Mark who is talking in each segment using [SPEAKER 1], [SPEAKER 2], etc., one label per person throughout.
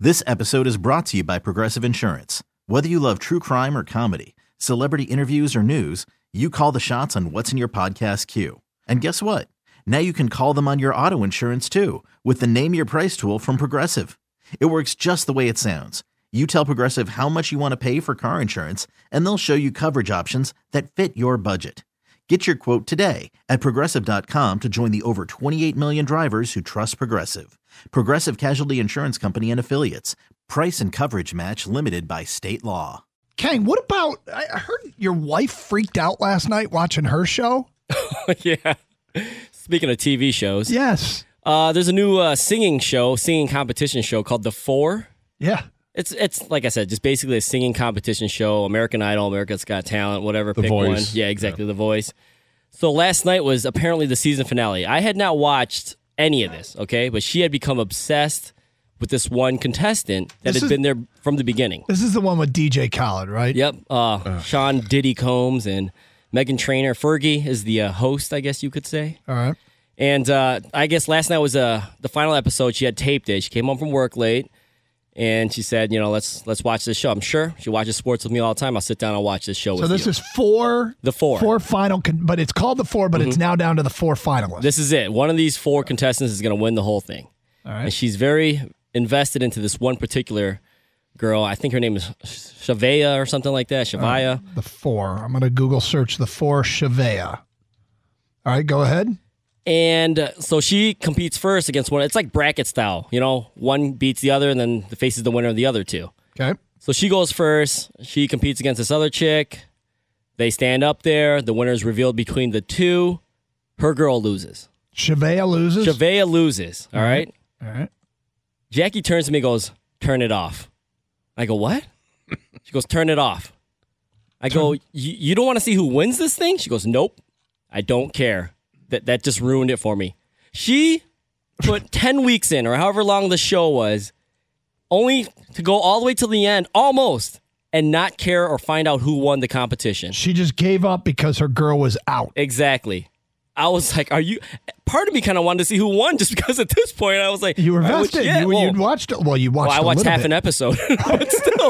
[SPEAKER 1] This episode is brought to you by Progressive Insurance. Whether you love true crime or comedy, celebrity interviews or news, you call the shots on what's in your podcast queue. And guess what? Now you can call them on your auto insurance too with the Name Your Price tool from Progressive. It works just the way it sounds. You tell Progressive how much you want to pay for car insurance, and they'll show you coverage options that fit your budget. Get your quote today at Progressive.com to join the over 28 million drivers who trust Progressive. Progressive Casualty Insurance Company and Affiliates. Price and coverage match limited by state law.
[SPEAKER 2] Kang, what about, I heard your wife freaked out last night watching her show?
[SPEAKER 3] Yeah. Speaking of TV shows.
[SPEAKER 2] Yes.
[SPEAKER 3] There's a new singing competition show called The Four.
[SPEAKER 2] Yeah.
[SPEAKER 3] It's like I said, just basically a singing competition show. American Idol, America's Got Talent, whatever.
[SPEAKER 4] The
[SPEAKER 3] pick
[SPEAKER 4] Voice.
[SPEAKER 3] one. Yeah, exactly. The Voice. So last night was apparently the season finale. I had not watched any of this, okay? But she had become obsessed with this one contestant that had been there from the beginning.
[SPEAKER 2] This is the one with DJ Khaled, right?
[SPEAKER 3] Yep. Sean Diddy Combs and Meghan Trainor. Fergie is the host, I guess you could say.
[SPEAKER 2] All right.
[SPEAKER 3] And I guess last night was the final episode. She had taped it. She came home from work late, and she said, let's watch this show. I'm sure she watches sports with me all the time. I'll sit down and watch this show with you.
[SPEAKER 2] So this is four.
[SPEAKER 3] The Four.
[SPEAKER 2] Four final, but it's called The Four, but it's now down to the four finalists.
[SPEAKER 3] This is it. One of these four contestants is going to win the whole thing.
[SPEAKER 2] All right.
[SPEAKER 3] And she's very invested into this one particular girl. I think her name is Shavaya or something like that. Shavaya.
[SPEAKER 2] The Four. I'm going to Google search The Four Shavaya. All right, go ahead.
[SPEAKER 3] And so she competes first against one. It's like bracket style. One beats the other, and then the faces the winner of the other two.
[SPEAKER 2] Okay.
[SPEAKER 3] So she goes first. She competes against this other chick. They stand up there. The winner is revealed between the two. Her girl loses.
[SPEAKER 2] Shavaya loses?
[SPEAKER 3] Shavaya loses. All right?
[SPEAKER 2] All right.
[SPEAKER 3] Jackie turns to me and goes, "Turn it off." I go, "What?" She goes, "Turn it off." I go, "You don't want to see who wins this thing?" She goes, "Nope. I don't care." That just ruined it for me. She put 10 weeks in, or however long the show was, only to go all the way to the end, almost, and not care or find out who won the competition.
[SPEAKER 2] She just gave up because her girl was out.
[SPEAKER 3] Exactly. I was like, part of me kind of wanted to see who won, just because at this point I was like,
[SPEAKER 2] You were vested. You'd watched it. Well, you watched
[SPEAKER 3] I watched half an
[SPEAKER 2] episode.
[SPEAKER 3] but still.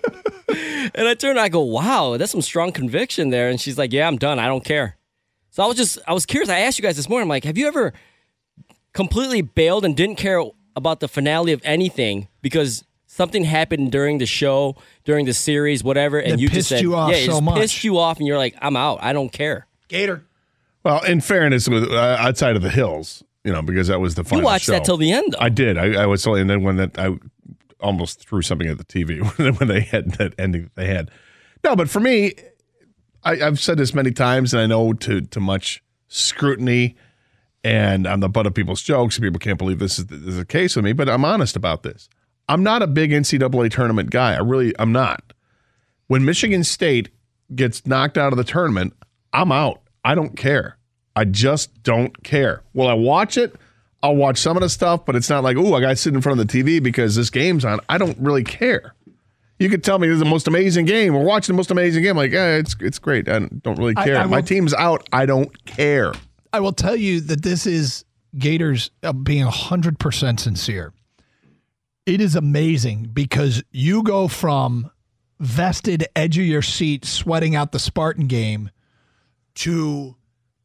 [SPEAKER 3] And I turned and I go, wow, that's some strong conviction there. And she's like, yeah, I'm done. I don't care. So I was curious. I asked you guys this morning, I'm like, have you ever completely bailed and didn't care about the finale of anything because something happened during the show, during the series, whatever, and you just said,
[SPEAKER 2] you off
[SPEAKER 3] it
[SPEAKER 2] so
[SPEAKER 3] just
[SPEAKER 2] much.
[SPEAKER 3] pissed you off, and you're like, I'm out. I don't care.
[SPEAKER 2] Gator.
[SPEAKER 4] Well, in fairness, outside of the hills, because that was the final
[SPEAKER 3] You watched
[SPEAKER 4] show.
[SPEAKER 3] that till the end, though.
[SPEAKER 4] I did. I was and then I almost threw something at the TV when they had that ending they had. No, but for me, I've said this many times, and I know to much scrutiny, and I'm the butt of people's jokes. People can't believe this is the case with me, but I'm honest about this. I'm not a big NCAA tournament guy. I'm not. When Michigan State gets knocked out of the tournament, I'm out. I don't care. I just don't care. Will I watch it? I'll watch some of the stuff, but it's not like, I got to sit in front of the TV because this game's on. I don't really care. You could tell me this is the most amazing game. We're watching the most amazing game. Like, it's great. I don't really care. My team's out. I don't care.
[SPEAKER 2] I will tell you that this is Gators being 100% sincere. It is amazing because you go from vested, edge of your seat, sweating out the Spartan game to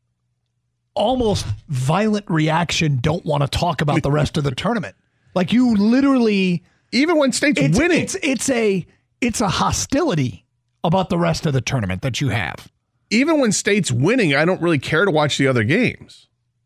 [SPEAKER 2] almost violent reaction, don't want to talk about the rest of the tournament. Like you literally...
[SPEAKER 4] Even when State's winning.
[SPEAKER 2] It's a hostility about the rest of the tournament that you have.
[SPEAKER 4] Even when State's winning, I don't really care to watch the other games.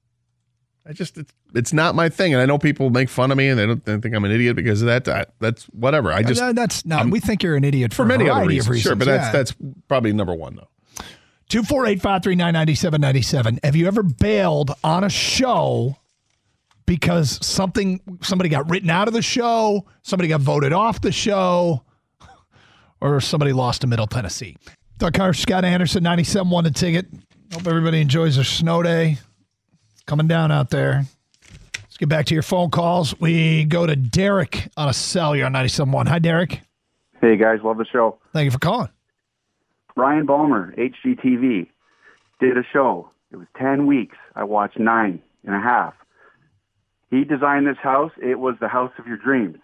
[SPEAKER 4] It's not my thing, and I know people make fun of me and they think I'm an idiot because of that. That's whatever.
[SPEAKER 2] We think you're an idiot for
[SPEAKER 4] many other
[SPEAKER 2] reasons.
[SPEAKER 4] Sure, but that's probably number one though.
[SPEAKER 2] 248-539-9797. Have you ever bailed on a show because somebody got written out of the show, somebody got voted off the show, or somebody lost to Middle Tennessee? Doug Carr, Scott Anderson, 97 won the ticket. Hope everybody enjoys their snow day. It's coming down out there. Let's get back to your phone calls. We go to Derek on a cell. You're on 97.1. Hi, Derek.
[SPEAKER 5] Hey, guys. Love the show.
[SPEAKER 2] Thank you for calling.
[SPEAKER 5] Ryan Balmer, HGTV, did a show. It was 10 weeks. I watched 9.5. He designed this house. It was the house of your dreams.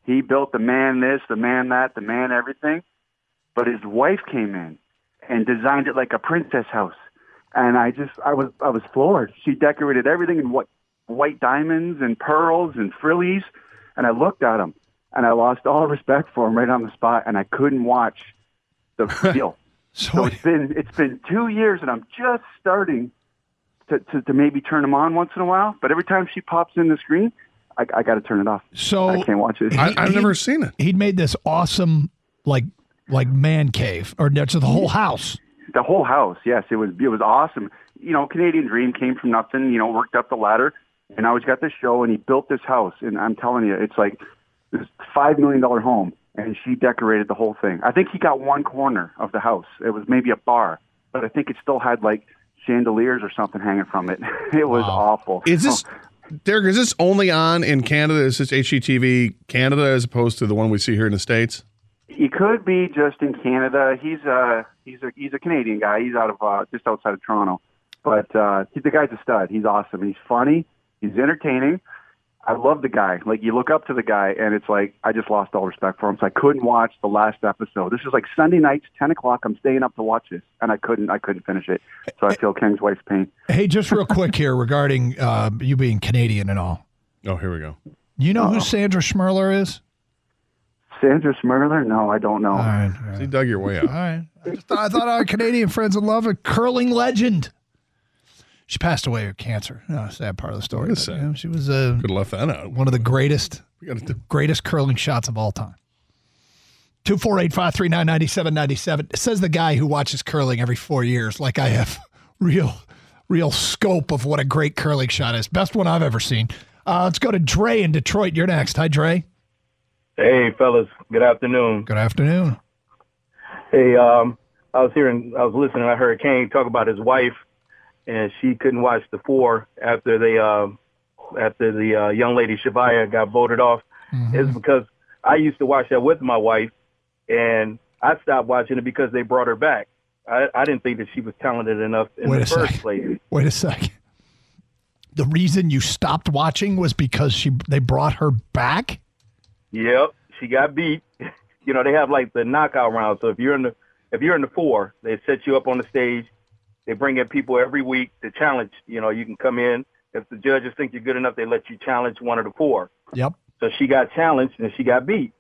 [SPEAKER 5] He built the man this, the man that, the man everything. But his wife came in and designed it like a princess house. And I was floored. She decorated everything in white diamonds and pearls and frillies. And I looked at him, and I lost all respect for him right on the spot, and I couldn't watch the deal. So it's been 2 years, and I'm just starting to maybe turn him on once in a while. But every time she pops in the screen, I got to turn it off.
[SPEAKER 2] So
[SPEAKER 5] I can't watch it.
[SPEAKER 4] I've never seen it.
[SPEAKER 2] He'd made this awesome like man cave, or that's the whole house.
[SPEAKER 5] The whole house, yes, it was awesome. You know, Canadian Dream came from nothing. You know, worked up the ladder, and now he's got this show, and he built this house. And I'm telling you, it's like this $5 million home, and she decorated the whole thing. I think he got one corner of the house. It was maybe a bar, but I think it still had like chandeliers or something hanging from it. It was awful.
[SPEAKER 4] Is this, Derek, is this only on in Canada? Is this HGTV Canada as opposed to the one we see here in the States?
[SPEAKER 5] He could be just in Canada. He's a Canadian guy. He's out of just outside of Toronto. But the guy's a stud. He's awesome. He's funny. He's entertaining. I love the guy. Like, you look up to the guy, and it's like, I just lost all respect for him. So I couldn't watch the last episode. This is like Sunday nights, 10 o'clock. I'm staying up to watch this, and I couldn't finish it. So I feel King's wife's pain.
[SPEAKER 2] Hey, just real quick here regarding you being Canadian and all.
[SPEAKER 4] Oh, here we go.
[SPEAKER 2] You know who Sandra Schmirler is?
[SPEAKER 5] Sandra Schmirler? No, I don't know.
[SPEAKER 2] All right.
[SPEAKER 4] So you dug your way up.
[SPEAKER 2] All right. I thought our Canadian friends would love a curling legend. She passed away of cancer. No, sad part of the story. But, she was
[SPEAKER 4] could have left that out.
[SPEAKER 2] one of the greatest curling shots of all time. 248-539-9797. It says the guy who watches curling every 4 years, like I have real scope of what a great curling shot is. Best one I've ever seen. Let's go to Dre in Detroit. You're next. Hi, Dre.
[SPEAKER 6] Hey, fellas. Good afternoon.
[SPEAKER 2] Good afternoon.
[SPEAKER 6] Hey, I was listening. I heard Kane talk about his wife, and she couldn't watch the 4 after the young lady Shavaya got voted off. Mm-hmm. It's because I used to watch that with my wife, and I stopped watching it because they brought her back. I didn't think that she was talented enough in the first place.
[SPEAKER 2] Wait a second. The reason you stopped watching was because they brought her back?
[SPEAKER 6] Yep, she got beat. You know, they have like the knockout round. So if you're in the 4, they set you up on the stage. They bring in people every week to challenge. You know, you can come in. If the judges think you're good enough, they let you challenge one of the 4.
[SPEAKER 2] Yep.
[SPEAKER 6] So she got challenged and she got beat.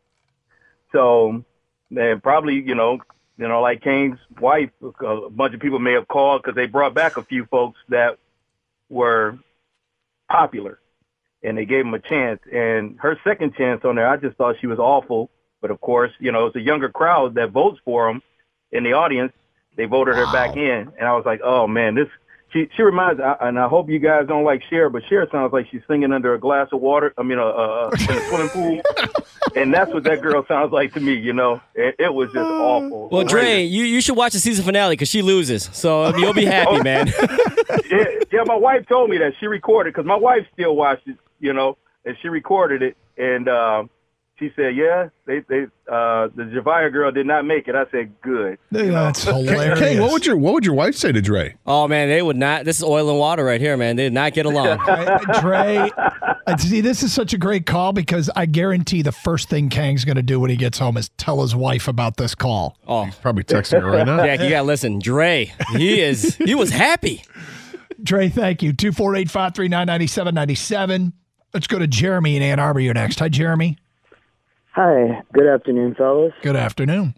[SPEAKER 6] So then probably, you know, like Kane's wife, a bunch of people may have called because they brought back a few folks that were popular, and they gave them a chance. And her second chance on there, I just thought she was awful. But of course, you know, it's a younger crowd that votes for them in the audience. They voted her back in, and I was like, oh man, she reminds. And I hope you guys don't like Cher, but Cher sounds like she's singing under a glass of water. I mean, in a swimming pool, and that's what that girl sounds like to me. You know, it was just awful.
[SPEAKER 3] Well, Dre, you should watch the season finale because she loses, so you'll be happy, man.
[SPEAKER 6] Yeah, my wife told me that she recorded because my wife still watches, you know, and she recorded it, and she said, yeah, the Javaya girl did not make it. I said, good.
[SPEAKER 2] That's hilarious.
[SPEAKER 4] Hey, what would your wife say to Dre?
[SPEAKER 3] Oh, man, they would not. This is oil and water right here, man. They did not get along.
[SPEAKER 2] Dre, see, this is such a great call because I guarantee the first thing Kang's going to do when he gets home is tell his wife about this call.
[SPEAKER 3] Oh,
[SPEAKER 4] he's probably texting her right now.
[SPEAKER 3] Yeah, you got to listen. Dre, he was happy.
[SPEAKER 2] Dre, thank you. 248-539-9797. Let's go to Jeremy in Ann Arbor. You're next. Hi, Jeremy.
[SPEAKER 7] Hi. Good afternoon, fellas.
[SPEAKER 2] Good afternoon.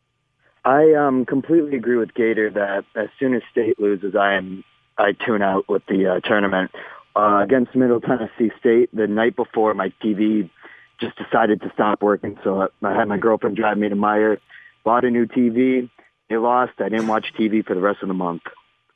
[SPEAKER 7] I completely agree with Gator that as soon as State loses, I tune out with the tournament. Against Middle Tennessee State, the night before, my TV just decided to stop working, so I had my girlfriend drive me to Meijer, bought a new TV. They lost. I didn't watch TV for the rest of the month.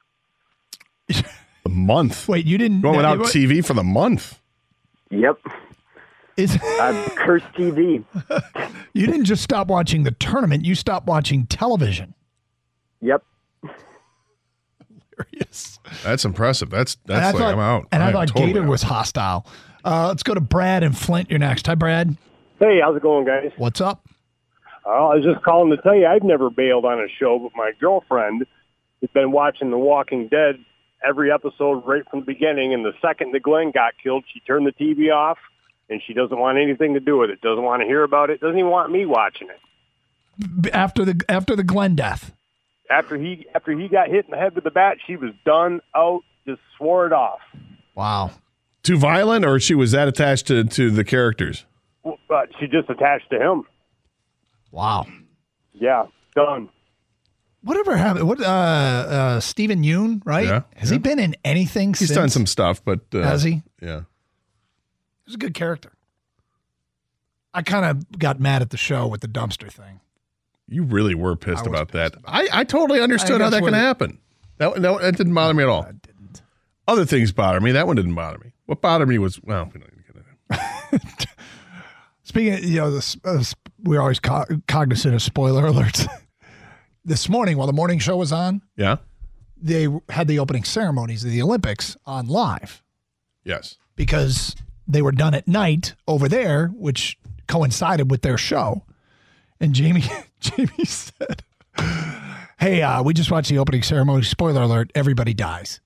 [SPEAKER 4] A month?
[SPEAKER 2] Wait, you didn't...
[SPEAKER 4] Going without TV for the month?
[SPEAKER 7] Yep. I've cursed TV.
[SPEAKER 2] You didn't just stop watching the tournament. You stopped watching television.
[SPEAKER 7] Yep.
[SPEAKER 2] Hilarious.
[SPEAKER 4] That's impressive. That's like, I'm out.
[SPEAKER 2] And I thought
[SPEAKER 4] totally
[SPEAKER 2] Gator
[SPEAKER 4] out.
[SPEAKER 2] was hostile. Let's go to Brad in Flint. You're next. Hi, Brad.
[SPEAKER 8] Hey, how's it going, guys?
[SPEAKER 2] What's up?
[SPEAKER 8] I was just calling to tell you I've never bailed on a show, but my girlfriend has been watching The Walking Dead every episode right from the beginning, and the second that Glenn got killed, she turned the TV off. and she doesn't want anything to do with it. Doesn't want to hear about it. Doesn't even want me watching it.
[SPEAKER 2] After the Glenn death.
[SPEAKER 8] After he got hit in the head with the bat, she was done out. Just swore it off.
[SPEAKER 2] Wow.
[SPEAKER 4] Too violent, or she was that attached to the characters?
[SPEAKER 8] But she just attached to him.
[SPEAKER 2] Wow.
[SPEAKER 8] Yeah, done.
[SPEAKER 2] Whatever happened? What? Stephen Yeun, right?
[SPEAKER 4] Yeah.
[SPEAKER 2] Has he been in anything
[SPEAKER 4] He's
[SPEAKER 2] since?
[SPEAKER 4] done some stuff, but
[SPEAKER 2] Has he?
[SPEAKER 4] Yeah.
[SPEAKER 2] He's a good character. I kind of got mad at the show with the dumpster thing.
[SPEAKER 4] You really were pissed about that. I totally understood how that can happen. That didn't bother me at all.
[SPEAKER 2] It didn't.
[SPEAKER 4] Other things bother me. That one didn't bother me. What bothered me was, well, we don't need to get into it.
[SPEAKER 2] Speaking of, we're always cognizant of spoiler alerts. This morning, while the morning show was on,
[SPEAKER 4] Yeah?
[SPEAKER 2] they had the opening ceremonies of the Olympics on live
[SPEAKER 4] Yes.
[SPEAKER 2] because they were done at night over there, which coincided with their show. And Jamie said, "Hey, we just watched the opening ceremony. Spoiler alert: everybody dies."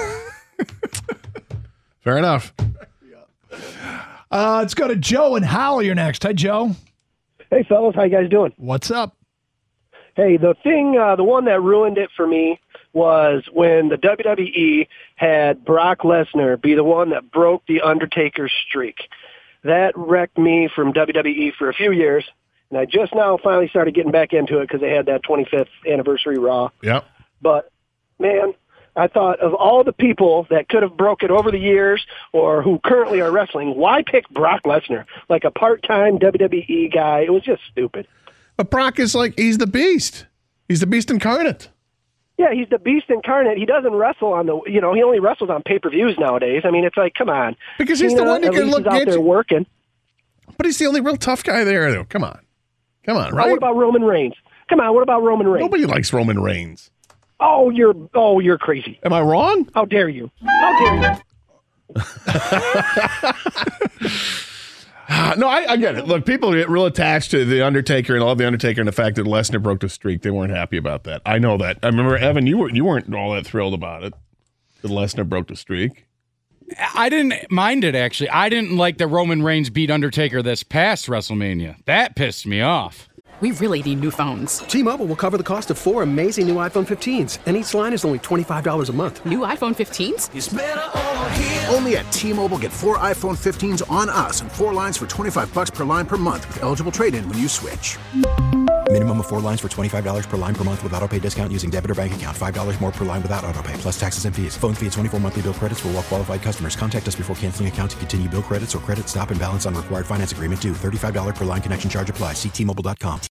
[SPEAKER 4] Fair enough.
[SPEAKER 2] Let's go to Joe and Hal. You're next. Hi, Joe.
[SPEAKER 9] Hey, fellas, how you guys doing?
[SPEAKER 2] What's up?
[SPEAKER 9] Hey, the one that ruined it for me was when the WWE had Brock Lesnar be the one that broke the Undertaker's streak. That wrecked me from WWE for a few years, and I just now finally started getting back into it because they had that 25th anniversary Raw.
[SPEAKER 4] Yep.
[SPEAKER 9] But, man, I thought of all the people that could have broke it over the years or who currently are wrestling, why pick Brock Lesnar? Like a part-time WWE guy. It was just stupid.
[SPEAKER 4] But Brock is he's the beast. He's the beast incarnate.
[SPEAKER 9] Yeah, he's the beast incarnate. He doesn't wrestle on he only wrestles on pay-per-views nowadays. I mean, it's like, come on.
[SPEAKER 4] Because he's the one who can look
[SPEAKER 9] out there working.
[SPEAKER 4] But he's the only real tough guy there, though. Come on, right?
[SPEAKER 9] What about Roman Reigns? Come on, what about Roman Reigns?
[SPEAKER 4] Nobody likes Roman Reigns.
[SPEAKER 9] Oh, you're crazy.
[SPEAKER 4] Am I wrong?
[SPEAKER 9] How dare you? How dare you?
[SPEAKER 4] No, I get it. Look, people get real attached to the Undertaker and all the Undertaker and the fact that Lesnar broke the streak. They weren't happy about that. I know that. I remember, Evan, you weren't all that thrilled about it, that Lesnar broke the streak.
[SPEAKER 10] I didn't mind it, actually. I didn't like that Roman Reigns beat Undertaker this past WrestleMania. That pissed me off.
[SPEAKER 11] We really need new phones.
[SPEAKER 12] T-Mobile will cover the cost of 4 amazing new iPhone 15s, and each line is only $25 a month.
[SPEAKER 11] New iPhone 15s?
[SPEAKER 13] It's better over here. Only at T-Mobile, get 4 iPhone 15s on us and 4 lines for $25 per line per month with eligible trade-in when you switch.
[SPEAKER 14] Minimum of 4 lines for $25 per line per month with autopay discount using debit or bank account. $5 more per line without autopay, plus taxes and fees. Phone fee at 24 monthly bill credits for well-qualified customers. Contact us before canceling account to continue bill credits or credit stop and balance on required finance agreement due. $35 per line connection charge applies. See T-Mobile.com.